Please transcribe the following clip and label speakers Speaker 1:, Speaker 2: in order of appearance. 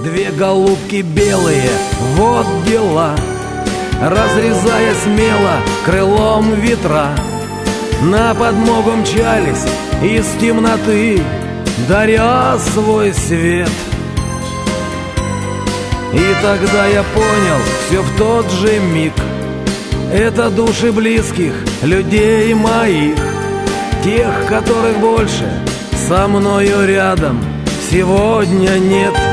Speaker 1: две голубки белые, вот дела. Разрезая смело крылом ветра, на подмогу мчались из темноты, даря свой свет. И тогда я понял все в тот же миг: это души близких людей моих, тех, которых больше со мною рядом сегодня нет.